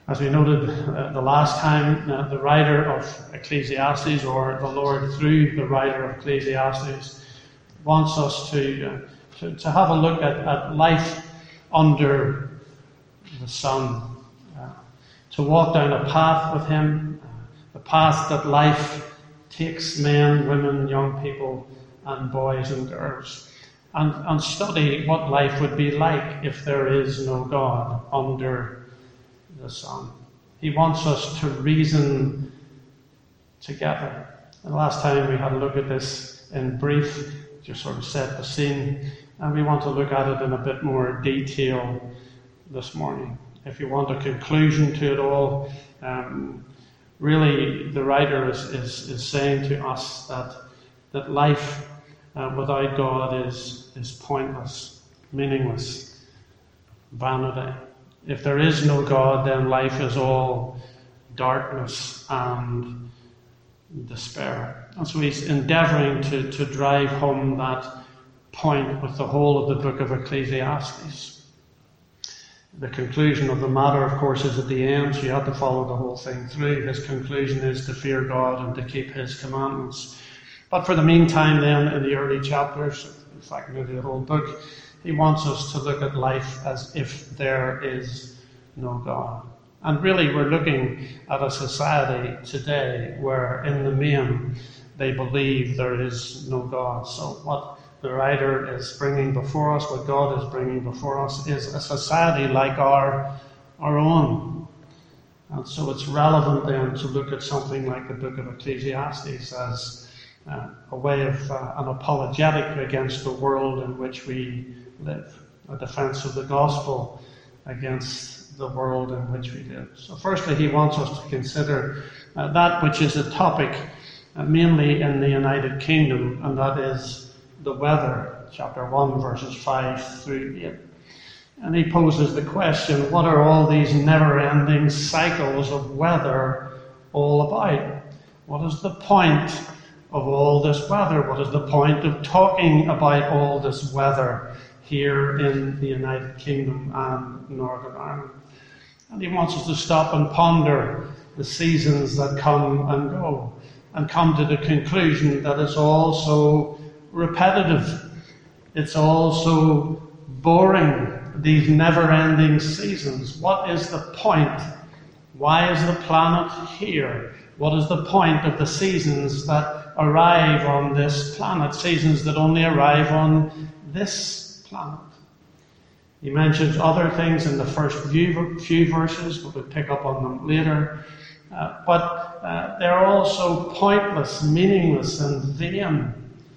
As we noted the last time, the writer of Ecclesiastes, or the Lord through the writer of Ecclesiastes, wants us to have a look at life under the sun, to walk down a path with him, the path that life takes men, women, young people, and boys and girls, and study what life would be like if there is no God under the sun. He wants us to reason together. And last time we had a look at this in brief, just sort of set the scene, and we want to look at it in a bit more detail this morning. If you want a conclusion to it all, really the writer is saying to us that life without God is pointless, meaningless, vanity. If there is no God, then life is all darkness and despair. And so he's endeavouring to drive home that point with the whole of the book of Ecclesiastes. The conclusion of the matter, of course, is at the end, so you have to follow the whole thing through. His conclusion is to fear God and to keep his commandments. But for the meantime, then, in the early chapters, in fact, maybe the whole book, he wants us to look at life as if there is no God. And really, we're looking at a society today where, in the main, they believe there is no God. So what the writer is bringing before us, what God is bringing before us, is a society like our own. And so it's relevant then to look at something like the book of Ecclesiastes as a way of an apologetic against the world in which we live, a defense of the gospel against the world in which we live. So firstly, he wants us to consider that which is a topic mainly in the United Kingdom, and that is the weather, chapter 1, verses 5 through 8. And he poses the question, what are all these never-ending cycles of weather all about? What is the point of all this weather? What is the point of talking about all this weather here in the United Kingdom and Northern Ireland? And he wants us to stop and ponder the seasons that come and go, and come to the conclusion that it's all so repetitive. It's all so boring, these never-ending seasons. What is the point? Why is the planet here? What is the point of the seasons that arrive on this planet? Seasons that only arrive on this planet. He mentions other things in the first few verses, but we'll pick up on them later. But they're also pointless, meaningless, and vain.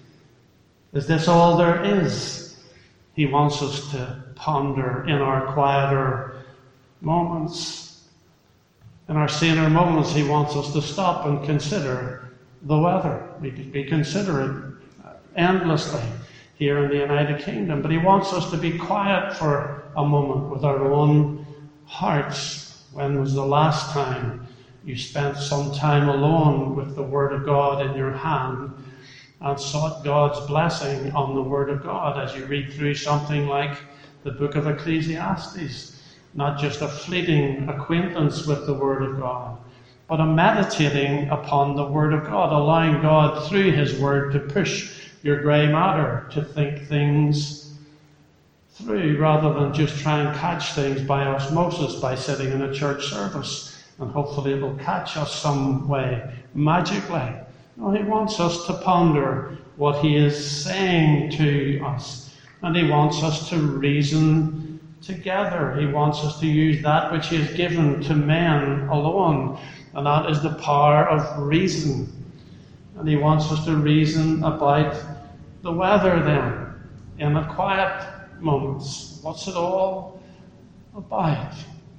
Is this all there is? He wants us to ponder in our quieter moments. In our saner moments, he wants us to stop and consider the weather. We consider it endlessly here in the United Kingdom. But he wants us to be quiet for a moment with our own hearts. When was the last time you spent some time alone with the Word of God in your hand and sought God's blessing on the Word of God as you read through something like the book of Ecclesiastes? Not just a fleeting acquaintance with the Word of God, but a meditating upon the Word of God, allowing God through His Word to push your grey matter, to think things through, rather than just try and catch things by osmosis by sitting in a church service, and hopefully it will catch us some way, magically. No, he wants us to ponder what he is saying to us, and he wants us to reason together. He wants us to use that which he has given to men alone, and that is the power of reason. And he wants us to reason about the weather then, in the quiet moments. What's it all about?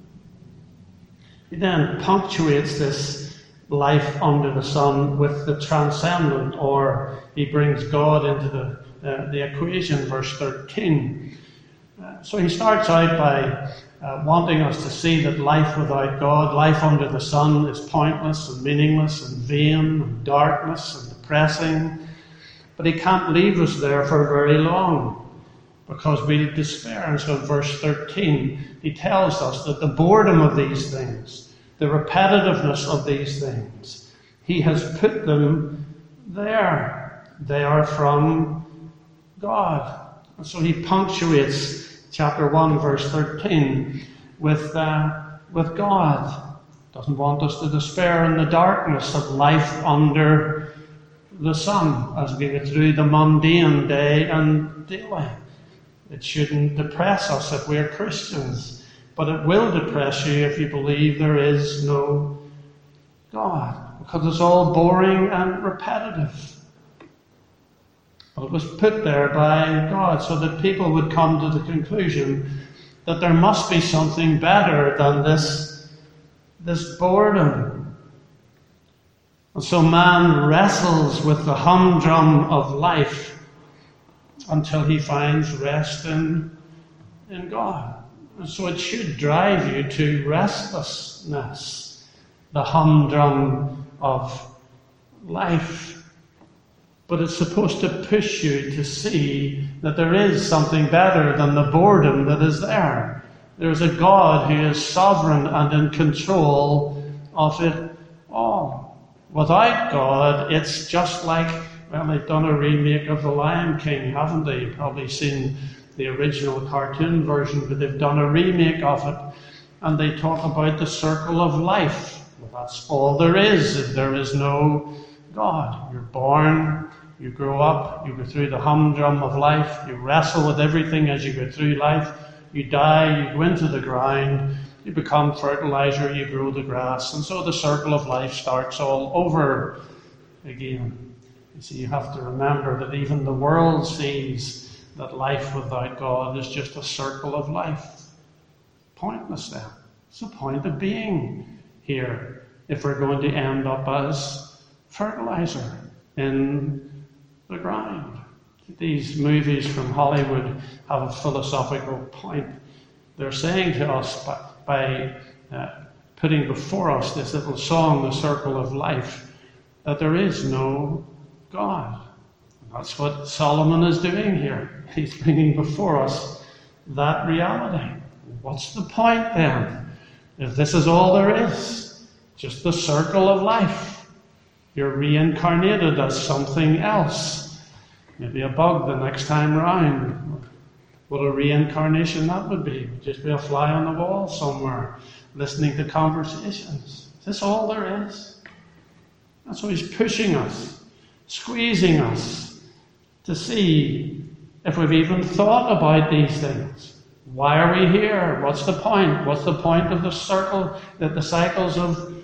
He then punctuates this life under the sun with the transcendent, or he brings God into the equation, verse 13. So he starts out by wanting us to see that life without God, life under the sun, is pointless and meaningless and vain and darkness and depressing. But he can't leave us there for very long, because we despair. And so in verse 13, he tells us that the boredom of these things, the repetitiveness of these things, he has put them there. They are from God. And so he punctuates chapter 1, verse 13 with God. Doesn't want us to despair in the darkness of life under the sun as we go through the mundane day and daily. It shouldn't depress us if we're Christians, but it will depress you if you believe there is no God, because it's all boring and repetitive. But it was put there by God so that people would come to the conclusion that there must be something better than this boredom. And so man wrestles with the humdrum of life until he finds rest in God. And so it should drive you to restlessness, the humdrum of life. But it's supposed to push you to see that there is something better than the boredom that is there. There's a God who is sovereign and in control of it all. Without God, it's just like, well, they've done a remake of The Lion King, haven't they? You've probably seen the original cartoon version, but they've done a remake of it. And they talk about the circle of life. Well, that's all there is if there is no God. You're born, you grow up, you go through the humdrum of life, you wrestle with everything as you go through life. You die, you go into the ground, you become fertilizer, you grow the grass, and so the circle of life starts all over again. You see, you have to remember that even the world sees that life without God is just a circle of life. Pointless then. What's the point of being here if we're going to end up as fertilizer in the ground? These movies from Hollywood have a philosophical point. They're saying to us by putting before us this little song, The Circle of Life, that there is no God. And that's what Solomon is doing here. He's bringing before us that reality. What's the point then? If this is all there is, just the circle of life, you're reincarnated as something else. Maybe a bug the next time round. What a reincarnation that would be. Just be a fly on the wall somewhere, listening to conversations. Is this all there is? That's why he's pushing us, squeezing us to see if we've even thought about these things. Why are we here? What's the point? What's the point of the circle, the cycles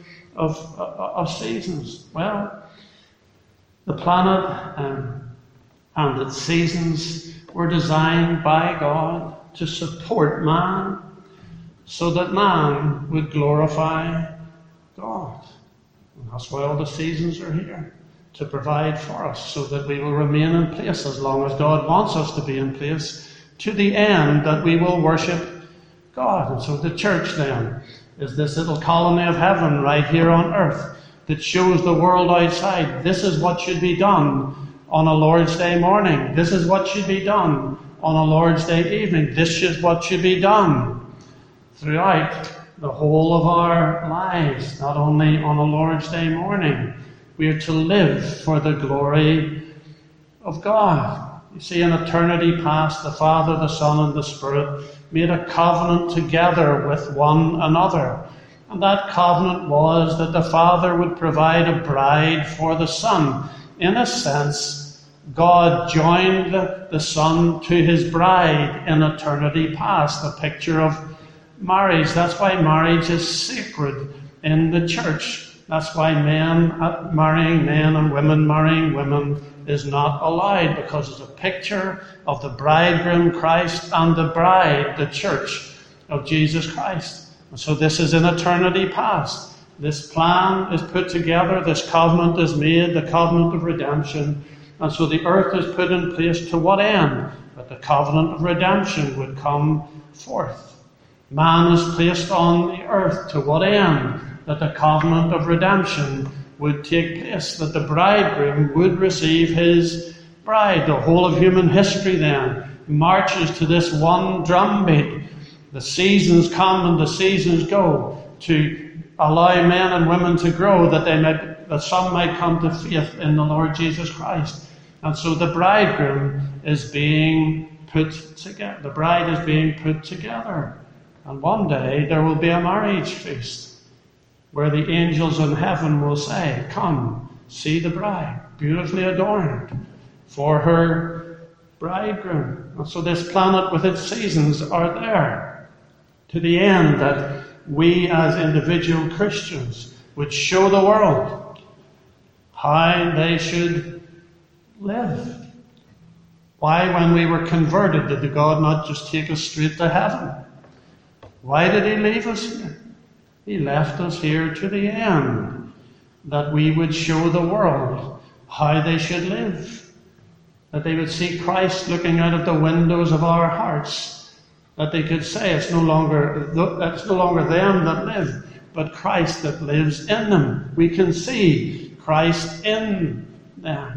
of seasons? Well, the planet and its seasons were designed by God to support man so that man would glorify God. And that's why all the seasons are here, to provide for us so that we will remain in place as long as God wants us to be in place, to the end that we will worship God. And so the church then is this little colony of heaven right here on earth that shows the world outside. This is what should be done on a Lord's Day morning. This is what should be done on a Lord's Day evening. This is what should be done throughout the whole of our lives, not only on a Lord's Day morning. We are to live for the glory of God. You see, in eternity past, the Father, the Son, and the Spirit made a covenant together with one another. And that covenant was that the Father would provide a bride for the Son. In a sense, God joined the Son to his bride in eternity past, a picture of marriage. That's why marriage is sacred in the church. That's why men marrying men and women marrying women is not allowed, because it's a picture of the bridegroom Christ and the bride, the church of Jesus Christ. And so this is in eternity past. This plan is put together, this covenant is made, the covenant of redemption. And so the earth is put in place to what end? That the covenant of redemption would come forth. Man is placed on the earth to what end? That the covenant of redemption would take place, that the bridegroom would receive his bride. The whole of human history then marches to this one drumbeat. The seasons come and the seasons go, to allow men and women to grow, that some might come to faith in the Lord Jesus Christ. And so the bridegroom is being put together. The bride is being put together. And one day there will be a marriage feast where the angels in heaven will say, "Come, see the bride, beautifully adorned for her bridegroom." And so this planet with its seasons are there to the end that we as individual Christians would show the world how they should live. Why, when we were converted, did God not just take us straight to heaven? Why did He leave us here? He left us here to the end, that we would show the world how they should live, that they would see Christ looking out of the windows of our hearts, that they could say it's no longer them that live, but Christ that lives in them. We can see Christ in them.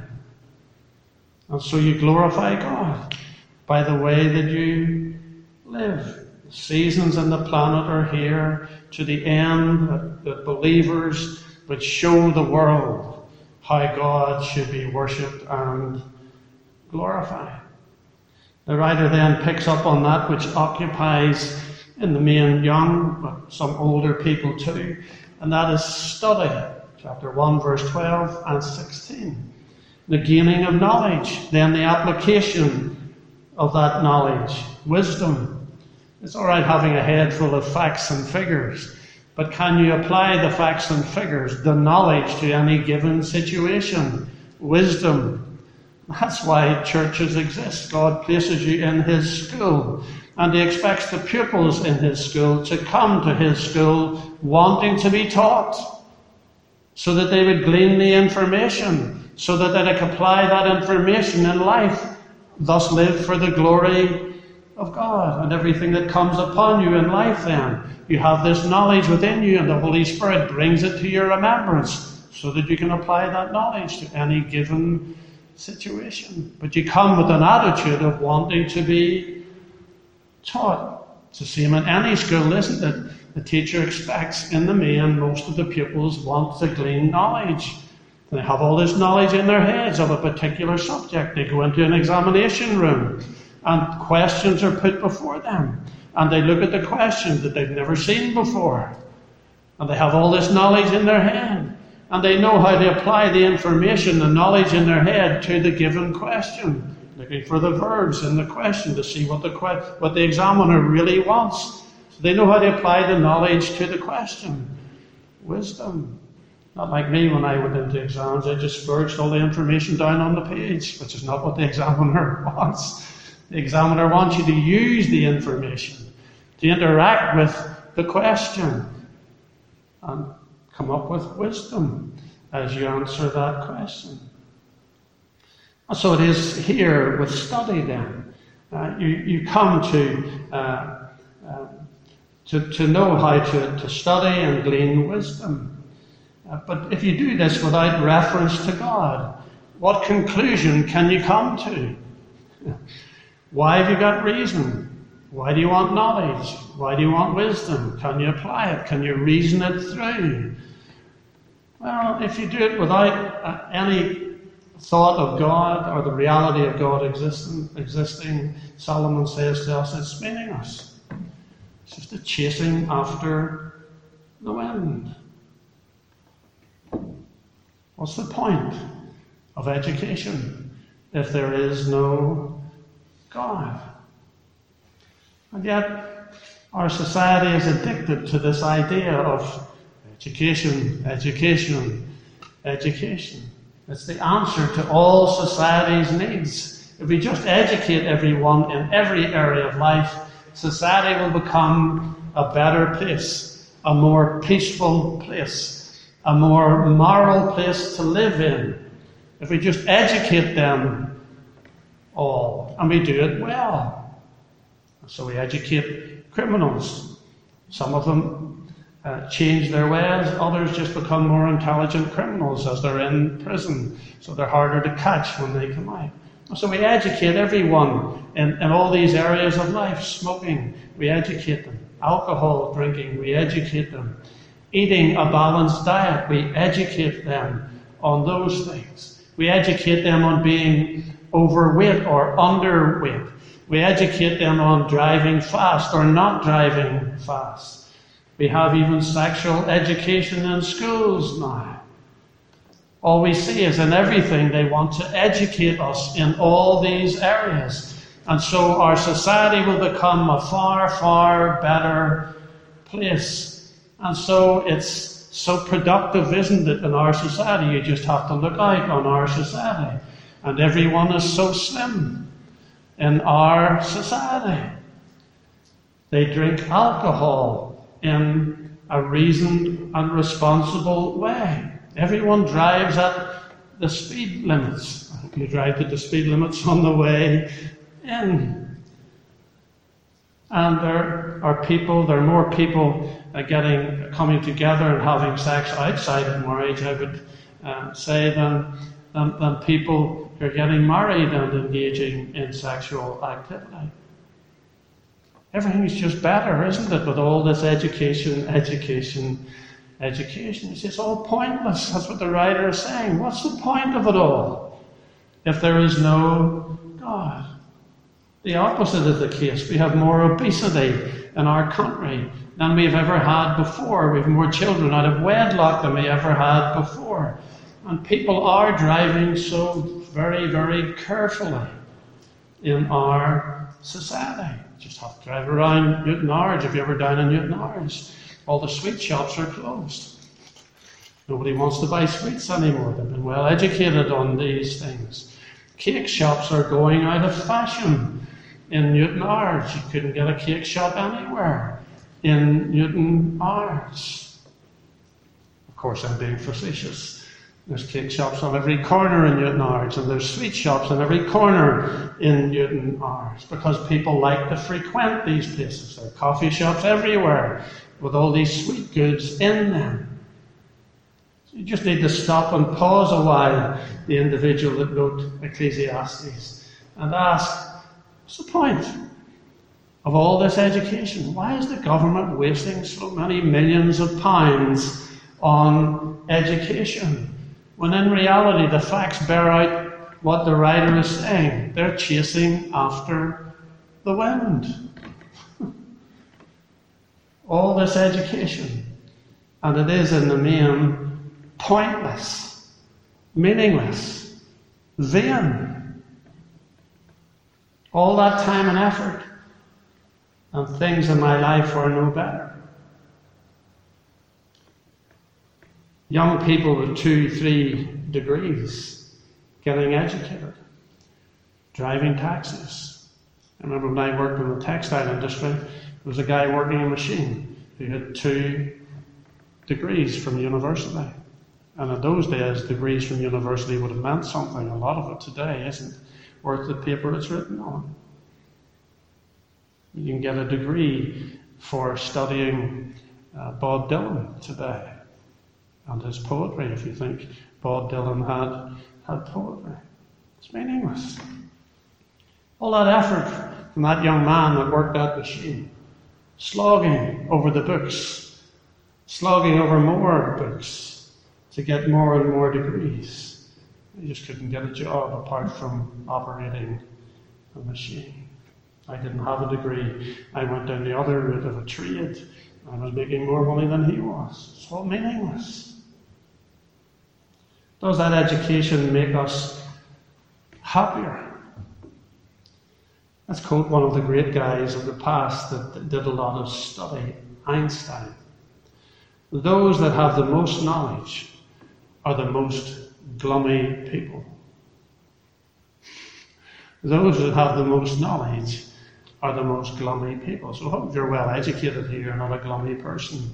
And so you glorify God by the way that you live. The seasons and the planet are here to the end that believers would show the world how God should be worshipped and glorified. The writer then picks up on that which occupies in the main young, but some older people too, and that is study. Chapter 1, verse 12 and 16. The gaining of knowledge, then the application of that knowledge. Wisdom. It's all right having a head full of facts and figures, but can you apply the facts and figures, the knowledge, to any given situation? Wisdom. That's why churches exist. God places you in His school, and He expects the pupils in His school to come to His school wanting to be taught, so that they would glean the information, so that they could apply that information in life, thus live for the glory of God. And everything that comes upon you in life then, you have this knowledge within you, and the Holy Spirit brings it to your remembrance, so that you can apply that knowledge to any given situation. But you come with an attitude of wanting to be taught. It's the same in any school, isn't it? The teacher expects, in the main, most of the pupils want to glean knowledge. They have all this knowledge in their heads of a particular subject. They go into an examination room, and questions are put before them. And they look at the questions that they've never seen before. And they have all this knowledge in their head. And they know how to apply the information, the knowledge in their head, to the given question. Looking for the verbs in the question to see what the examiner really wants. So they know how to apply the knowledge to the question. Wisdom. Not like me when I went into exams. I just spurged all the information down on the page, which is not what the examiner wants. The examiner wants you to use the information, to interact with the question, and come up with wisdom as you answer that question. And so it is here with study then. You come to know how to study and glean wisdom. But if you do this without reference to God, what conclusion can you come to? Why have you got reason? Why do you want knowledge? Why do you want wisdom? Can you apply it? Can you reason it through? Well, if you do it without any thought of God or the reality of God existing, Solomon says to us, it's meaningless. It's just a chasing after the wind. What's the point of education if there is no God? And yet, our society is addicted to this idea of education, education, education. It's the answer to all society's needs. If we just educate everyone in every area of life, society will become a better place, a more peaceful place, a more moral place to live in. If we just educate them all, and we do it well. So we educate criminals. Some of them change their ways, others just become more intelligent criminals as they're in prison, so they're harder to catch when they come out. So we educate everyone in all these areas of life. Smoking, we educate them. Alcohol drinking, we educate them. Eating a balanced diet, we educate them on those things. We educate them on being overweight or underweight. We educate them on driving fast or not driving fast. We have even sexual education in schools now. All we see is in everything they want to educate us in all these areas. And so our society will become a far, far better place. And so it's so productive, isn't it, in our society? You just have to look out on our society. And everyone is so slim in our society. They drink alcohol in a reasoned and responsible way. Everyone drives at the speed limits. You drive at the speed limits on the way in. And there are more people coming together and having sex outside of marriage, I would say, than people who are getting married and engaging in sexual activity. Everything's just better, isn't it, with all this education. It's all pointless. That's what the writer is saying. What's the point of it all if there is no God? The opposite is the case. We have more obesity in our country than we've ever had before. We have more children out of wedlock than we ever had before. And people are driving so very, very carefully in our society. You just have to drive around Newton Ards. If you're ever down in Newton Ards, all the sweet shops are closed. Nobody wants to buy sweets anymore. They've been well educated on these things. Cake shops are going out of fashion in Newton Ards. You couldn't get a cake shop anywhere in Newton Ards. Of course, I'm being facetious. There's cake shops on every corner in Newton Ards, and there's sweet shops on every corner in Newton Ards, because people like to frequent these places. There are coffee shops everywhere with all these sweet goods in them. So you just need to stop and pause a while, the individual that wrote Ecclesiastes, and ask, what's the point of all this education? Why is the government wasting so many millions of pounds on education? When in reality, the facts bear out what the writer is saying. They're chasing after the wind. All this education, and it is in the main pointless, meaningless, vain. All that time and effort, and things in my life are no better. Young people with 2-3 degrees getting educated, driving taxis. I remember when I worked in the textile industry, there was a guy working a machine who had 2 degrees from university. And in those days, degrees from university would have meant something. A lot of it today isn't worth the paper it's written on. You can get a degree for studying Bob Dylan today and his poetry, if you think Bob Dylan had poetry. It's meaningless. All that effort from that young man that worked that machine, slogging over the books, slogging over more books to get more and more degrees. He just couldn't get a job apart from operating a machine. I didn't have a degree. I went down the other route of a trade. I was making more money than he was. It's all meaningless. Does that education make us happier? Let's quote one of the great guys of the past that did a lot of study, Einstein. Those that have the most knowledge are the most glummy people. Those that have the most knowledge are the most glummy people. So I hope you're well educated here, you're not a glummy person.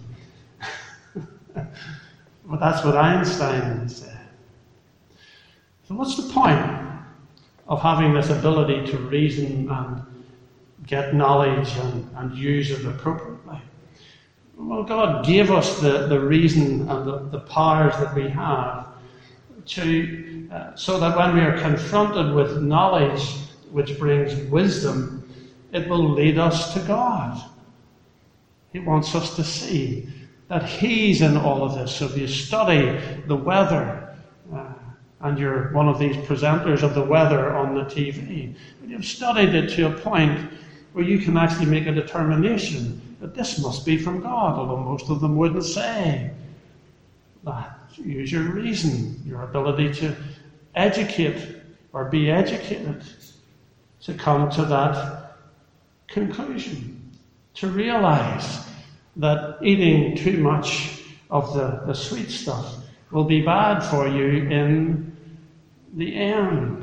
But that's what Einstein said. So what's the point of having this ability to reason and get knowledge and use it appropriately? Well, God gave us the reason and the powers that we have to so that when we are confronted with knowledge which brings wisdom, it will lead us to God. He wants us to see that He's in all of this. So if you study the weather, and you're one of these presenters of the weather on the TV, but you've studied it to a point where you can actually make a determination that this must be from God, although most of them wouldn't say that. Use your reason, your ability to educate or be educated to come to that conclusion, to realize that eating too much of the sweet stuff will be bad for you in the end.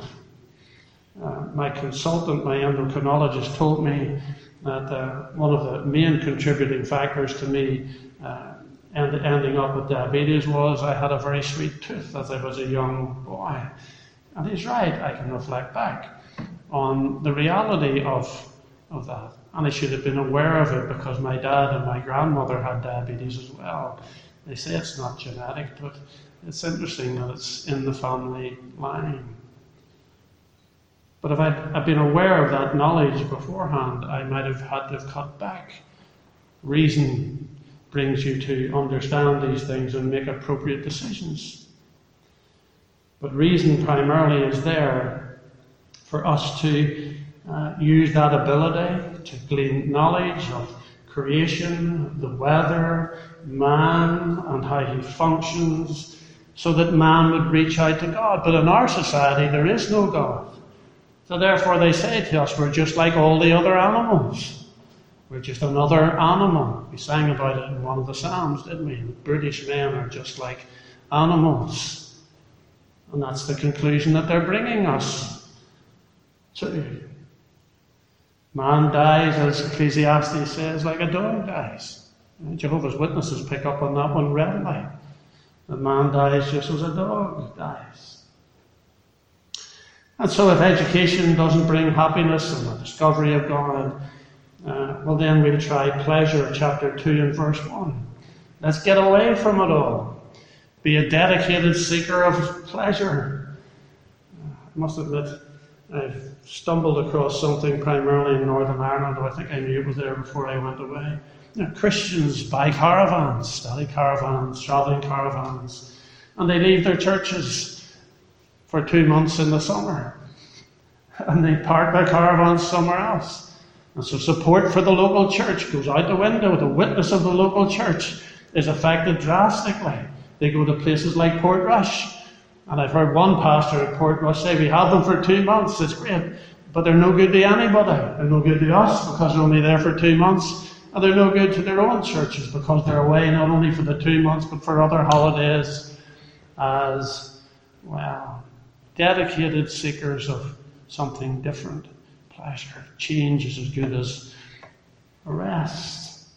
My consultant, my endocrinologist, told me that one of the main contributing factors to me ending up with diabetes was I had a very sweet tooth as I was a young boy. And he's right, I can reflect back on the reality of that. And I should have been aware of it because my dad and my grandmother had diabetes as well. They say it's not genetic, but it's interesting that it's in the family line. But if I'd been aware of that knowledge beforehand, I might have had to have cut back. Reason brings you to understand these things and make appropriate decisions. But reason primarily is there for us to use that ability to glean knowledge of creation, the weather, man, and how he functions, so that man would reach out to God. But in our society, there is no God. So therefore they say to us, we're just like all the other animals. We're just another animal. We sang about it in one of the Psalms, didn't we? British men are just like animals. And that's the conclusion that they're bringing us to. Man dies, as Ecclesiastes says, like a dog dies. Jehovah's Witnesses pick up on that one readily. That man dies just as a dog dies. And so if education doesn't bring happiness and the discovery of God, well then we'll try pleasure, chapter 2 and verse 1. Let's get away from it all. Be a dedicated seeker of pleasure. I must admit, I've stumbled across something primarily in Northern Ireland, though I think I knew it was there before I went away. Christians buy caravans, study caravans, travelling caravans, and they leave their churches for 2 months in the summer. And they park their caravans somewhere else. And so support for the local church goes out the window. The witness of the local church is affected drastically. They go to places like Portrush. And I've heard one pastor at Portrush say, we have them for 2 months, it's great, but they're no good to anybody. They're no good to us because they're only there for 2 months. And they're no good to their own churches because they're away not only for the 2 months, but for other holidays as well. Dedicated seekers of something different. Pleasure. Change is as good as a rest.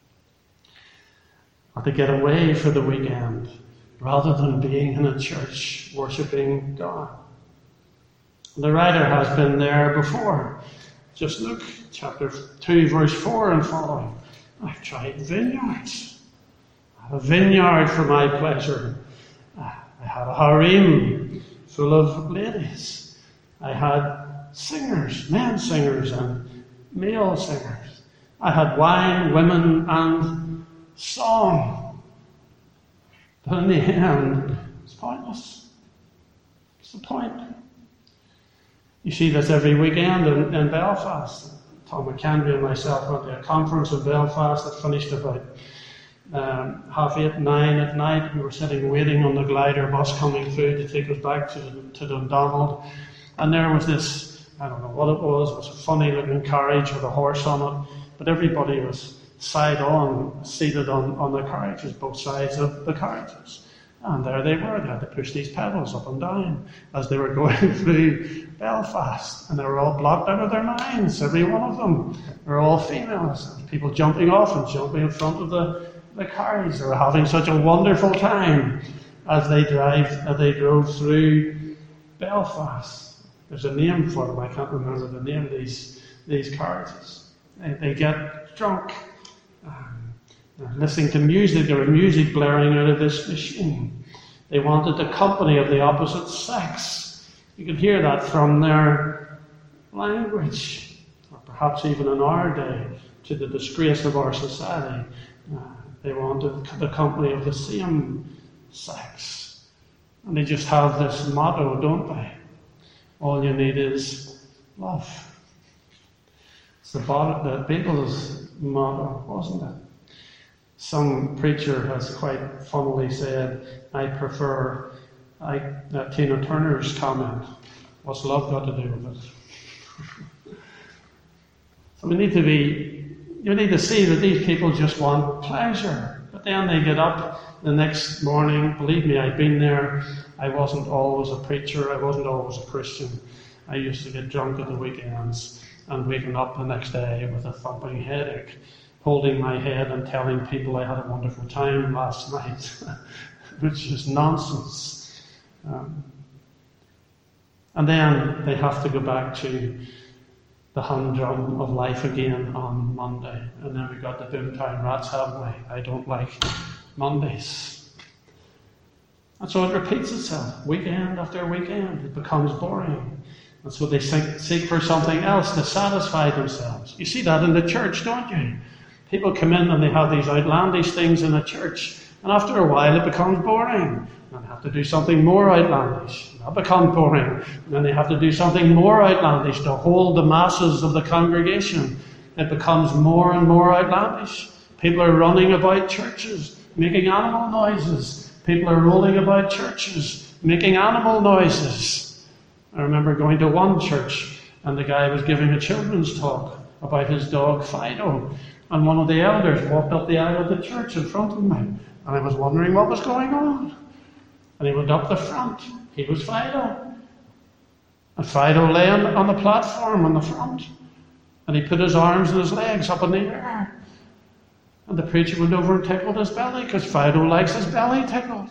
Or to get away for the weekend rather than being in a church worshipping God. The writer has been there before. Just look, chapter 2, verse 4 and following. I've tried vineyards. I have a vineyard for my pleasure. I had a harem full of ladies. I had singers, men singers and male singers. I had wine, women, and song. But in the end, it's pointless. What's the point? You see this every weekend in Belfast. Tom McKenry and myself went to a conference in Belfast that finished about 8:30, 9 at night. We were sitting waiting on the glider bus coming through to take us back to Dundonald. And there was this, I don't know what it was a funny looking carriage with a horse on it. But everybody was side on, seated on the carriages, both sides of the carriages. And there they were. They had to push these pedals up and down as they were going through Belfast. And they were all blocked out of their minds, every one of them. They were all females. People jumping off and jumping in front of the carriage. They were having such a wonderful time as they drove through Belfast. There's a name for them. I can't remember the name of these carriages. They get drunk. Listening to music, there was music blaring out of this machine. They wanted the company of the opposite sex. You can hear that from their language, or perhaps even in our day, to the disgrace of our society. They wanted the company of the same sex. And they just have this motto, don't they? All you need is love. It's the Beatles' motto, wasn't it? Some preacher has quite funnily said, I prefer Tina Turner's comment, what's love got to do with it? So you need to see that these people just want pleasure. But then they get up the next morning. Believe me, I've been there. I wasn't always a preacher. I wasn't always a Christian. I used to get drunk at the weekends and waking up the next day with a thumping headache, holding my head and telling people I had a wonderful time last night, which is nonsense. And then they have to go back to the humdrum of life again on Monday. And then we got the Boomtown Rats, haven't we? I don't like Mondays. And so it repeats itself, weekend after weekend. It becomes boring. And so they seek for something else to satisfy themselves. You see that in the church, don't you? People come in and they have these outlandish things in the church. And after a while it becomes boring. And they have to do something more outlandish. That becomes boring. And then they have to do something more outlandish to hold the masses of the congregation. It becomes more and more outlandish. People are running about churches, making animal noises. People are rolling about churches, making animal noises. I remember going to one church, and the guy was giving a children's talk about his dog Fido. And one of the elders walked up the aisle of the church in front of me. And I was wondering what was going on. And he went up the front. He was Fido. And Fido lay on the platform on the front. And he put his arms and his legs up in the air. And the preacher went over and tickled his belly, because Fido likes his belly tickled.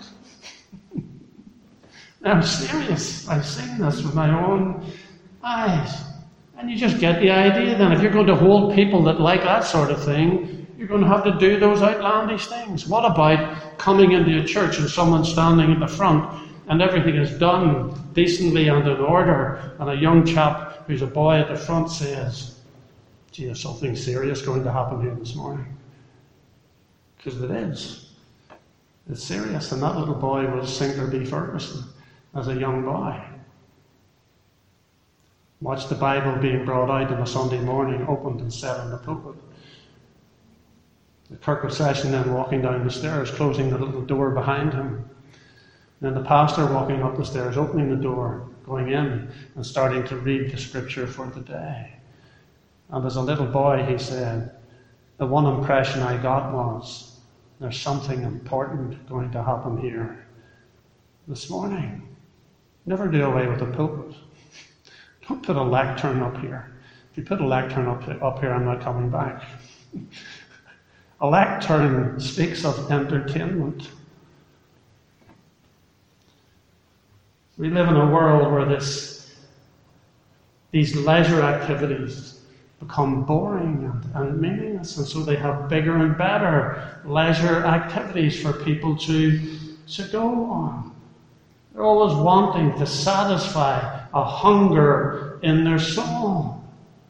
I'm serious. I've seen this with my own eyes. And you just get the idea then. If you're going to hold people that like that sort of thing, you're going to have to do those outlandish things. What about coming into a church and someone standing at the front and everything is done decently and in order, and a young chap who's a boy at the front says, gee, there's something serious going to happen here this morning. Because it is. It's serious. And that little boy was Sinclair B. Ferguson as a young boy. Watched the Bible being brought out on a Sunday morning, opened and set in the pulpit. The Kirk Session then walking down the stairs, closing the little door behind him. Then the pastor walking up the stairs, opening the door, going in and starting to read the scripture for the day. And as a little boy, he said, the one impression I got was, there's something important going to happen here this morning. Never do away with the pulpit. Don't put a lectern up here. If you put a lectern up here, I'm not coming back. A lectern speaks of entertainment. We live in a world where these leisure activities become boring and meaningless, and so they have bigger and better leisure activities for people to go on. They're always wanting to satisfy a hunger in their soul.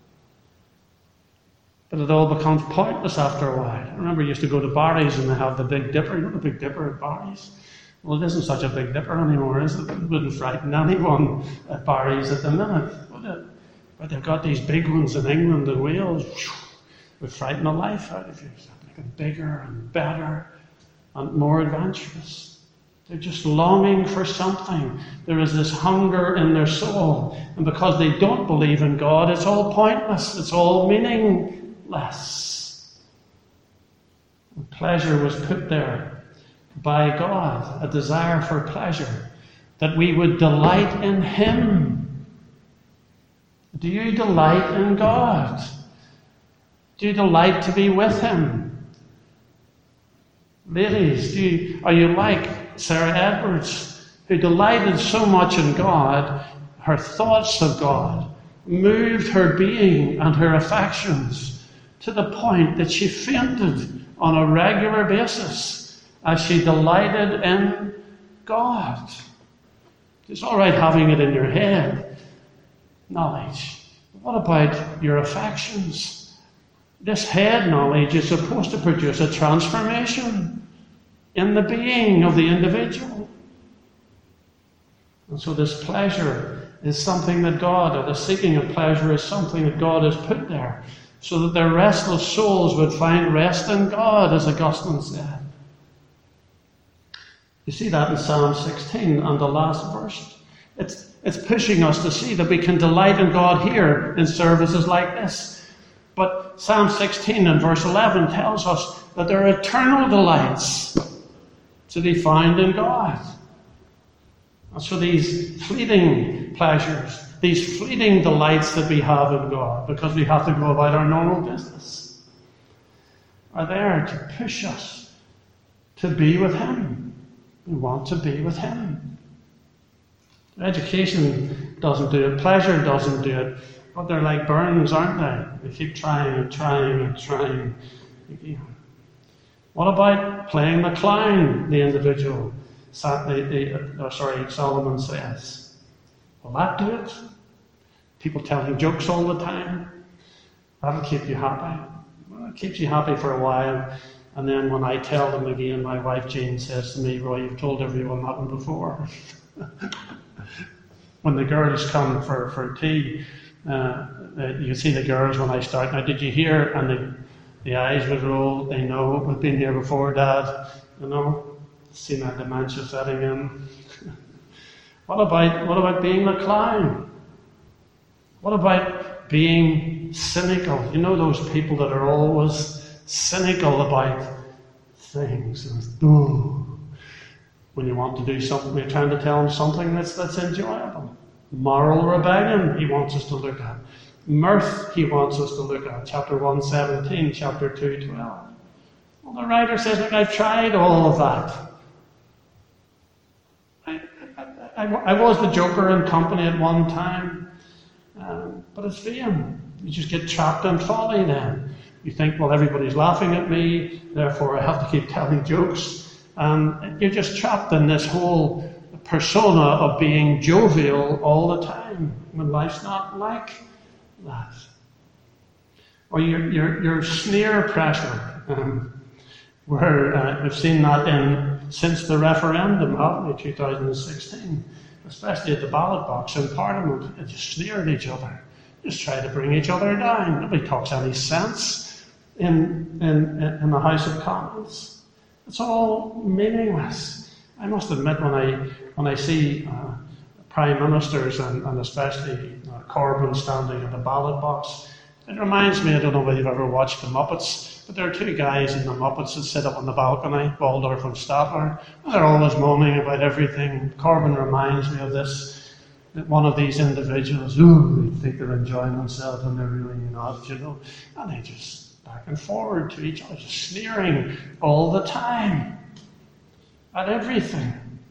But it all becomes pointless after a while. I remember I used to go to Barry's and they have the Big Dipper. You know the Big Dipper at Barry's? Well, it isn't such a Big Dipper anymore, is it? It wouldn't frighten anyone at Barry's at the minute, would it? But they've got these big ones in England and Wales. Would frighten the life out of you. They're bigger and better and more adventurous. They're just longing for something. There is this hunger in their soul. And because they don't believe in God, it's all pointless. It's all meaningless. And pleasure was put there by God, a desire for pleasure, that we would delight in Him. Do you delight in God? Do you delight to be with Him? Ladies, are you like Sarah Edwards, who delighted so much in God, her thoughts of God moved her being and her affections to the point that she fainted on a regular basis as she delighted in God. It's all right having it in your head, knowledge. But what about your affections? This head knowledge is supposed to produce a transformation in the being of the individual. And so this pleasure is something that God, or the seeking of pleasure is something that God has put there, so that their restless souls would find rest in God, as Augustine said. You see that in Psalm 16 and the last verse. It's pushing us to see that we can delight in God here in services like this. But Psalm 16 and verse 11 tells us that there are eternal delights to be found in God. And so these fleeting pleasures, these fleeting delights that we have in God, because we have to go about our normal business, are there to push us to be with Him. We want to be with Him. Education doesn't do it. Pleasure doesn't do it. But they're like burns, aren't they? They keep trying and trying and trying. What about playing the clown, the individual? Solomon says. Will that do it? People telling jokes all the time. That'll keep you happy. Well, it keeps you happy for a while. And then when I tell them again, my wife Jane says to me, Roy, you've told everyone that one before. When the girls come for tea, you see the girls when I start. Now, did you hear? And the eyes would roll. They know we've been here before, Dad. You know, seen that dementia setting in. What about being the clown? What about being cynical? You know those people that are always cynical about things. And, when you want to do something, you're trying to tell them something that's enjoyable. Moral rebellion, he wants us to look at. Mirth, he wants us to look at. Chapter 1:17, chapter 2:12. Well, the writer says, look, I've tried all of that. I was the joker in company at one time, but it's vain. You just get trapped in folly then. You think, well, everybody's laughing at me, therefore I have to keep telling jokes. And you're just trapped in this whole persona of being jovial all the time, when life's not like that. Or your sneer pressure, where we've seen that since the referendum, haven't we, 2016, especially at the ballot box in Parliament. They just sneer at each other, just try to bring each other down. Nobody talks any sense in the House of Commons. It's all meaningless. I must admit, when I see prime ministers and especially Corbyn standing at the ballot box, it reminds me, I don't know whether you've ever watched The Muppets, but there are two guys in The Muppets that sit up on the balcony, Waldorf and Statler, and they're always moaning about everything. Corbyn reminds me of this, that one of these individuals, they think they're enjoying themselves and they're really not, and they just back and forward to each other, just sneering all the time at everything.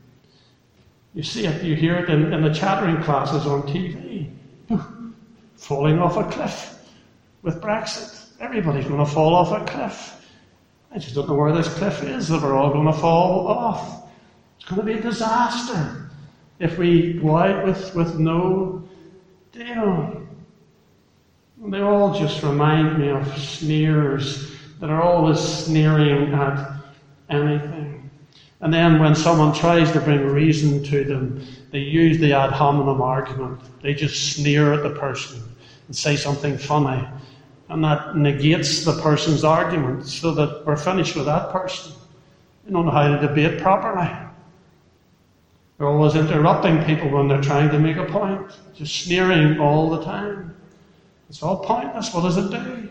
You see it, you hear it in the chattering classes on TV. Falling off a cliff with Brexit. Everybody's going to fall off a cliff. I just don't know where this cliff is that we're all going to fall off. It's going to be a disaster if we go out with no deal. They all just remind me of sneers that are always sneering at anything. And then when someone tries to bring reason to them, they use the ad hominem argument. They just sneer at the person and say something funny. And that negates the person's argument so that we're finished with that person. They don't know how to debate properly. They're always interrupting people when they're trying to make a point. Just sneering all the time. It's all pointless. What does it do?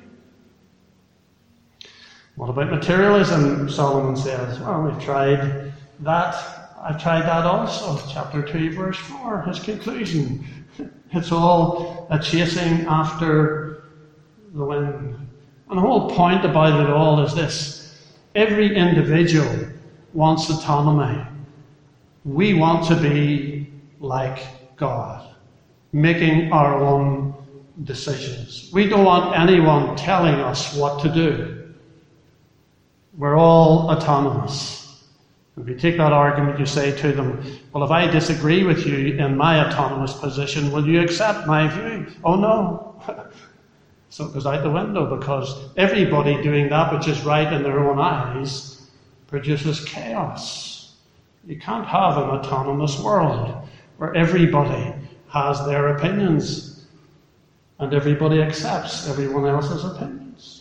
What about materialism? Solomon says, well, we've tried that. I've tried that also. Chapter 2, verse 4, his conclusion. It's all a chasing after the wind. And the whole point about it all is this. Every individual wants autonomy. We want to be like God, making our own decisions. We don't want anyone telling us what to do. We're all autonomous. If you take that argument, you say to them, well, if I disagree with you in my autonomous position, will you accept my view? Oh, no. So it goes out the window, because everybody doing that which is right in their own eyes produces chaos. You can't have an autonomous world where everybody has their opinions and everybody accepts everyone else's opinions.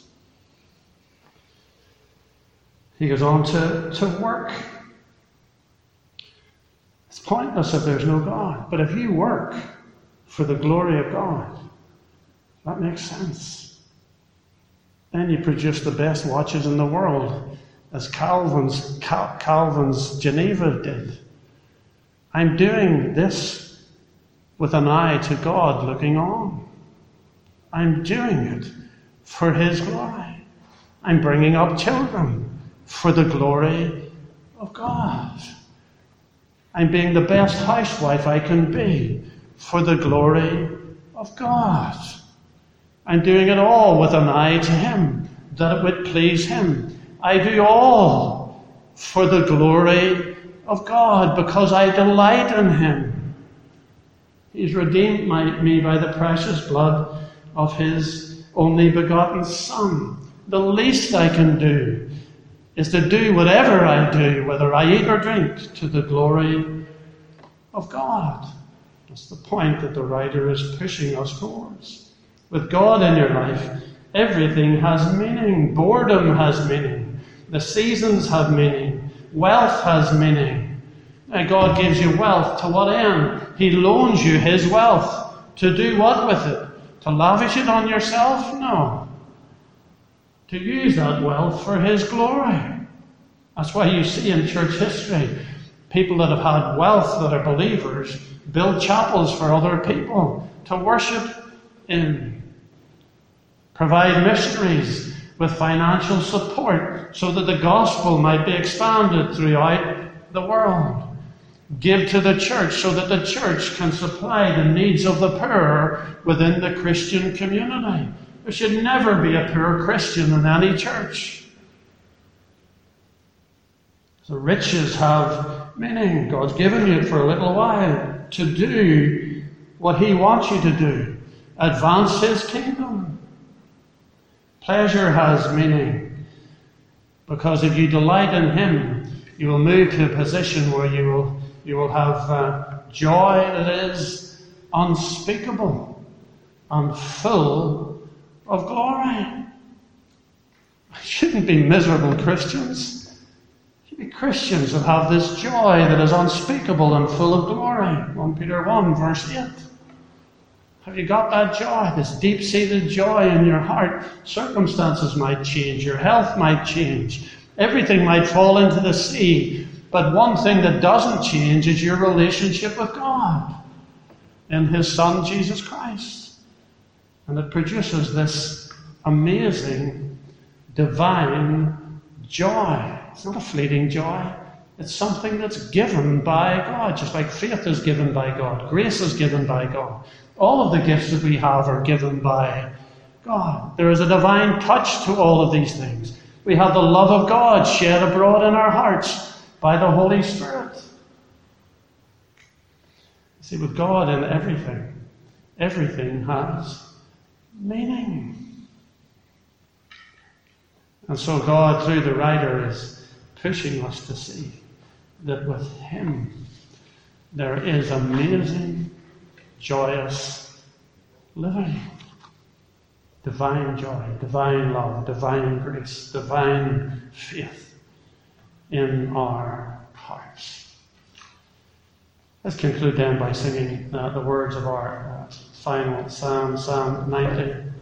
He goes on to work. It's pointless if there's no God. But if you work for the glory of God, that makes sense. Then you produce the best watches in the world, as Calvin's Geneva did. I'm doing this with an eye to God looking on. I'm doing it for His glory. I'm bringing up children for the glory of God. I'm being the best housewife I can be for the glory of God. I'm doing it all with an eye to Him, that it would please Him. I do all for the glory of God, because I delight in Him. He's redeemed me by the precious blood of His only begotten Son. The least I can do is to do whatever I do, whether I eat or drink, to the glory of God. That's the point that the writer is pushing us towards. With God in your life, everything has meaning. Boredom has meaning. The seasons have meaning. Wealth has meaning. Now, God gives you wealth to what end? He loans you His wealth. To do what with it? To lavish it on yourself? No. To use that wealth for His glory. That's why you see in church history, people that have had wealth that are believers build chapels for other people to worship in. Provide missionaries with financial support so that the gospel might be expanded throughout the world. Give to the church so that the church can supply the needs of the poor within the Christian community. There should never be a poor Christian in any church. So riches have meaning. God's given you it for a little while to do what He wants you to do. Advance His kingdom. Pleasure has meaning, because if you delight in Him, you will move to a position where you will have joy that is unspeakable and full of glory. Shouldn't be miserable Christians. Should be Christians that have this joy that is unspeakable and full of glory. 1 Peter 1 verse 8. Have you got that joy, this deep-seated joy in your heart? Circumstances might change, your health might change, everything might fall into the sea. But one thing that doesn't change is your relationship with God in His Son, Jesus Christ. And it produces this amazing, divine joy. It's not a fleeting joy. It's something that's given by God, just like faith is given by God, grace is given by God. All of the gifts that we have are given by God. There is a divine touch to all of these things. We have the love of God shed abroad in our hearts by the Holy Spirit. See, with God in everything, everything has meaning. And so God, through the writer, is pushing us to see that with Him there is amazing, joyous living. Divine joy, divine love, divine grace, divine faith in our hearts. Let's conclude then by singing the words of our final psalm, Psalm 90.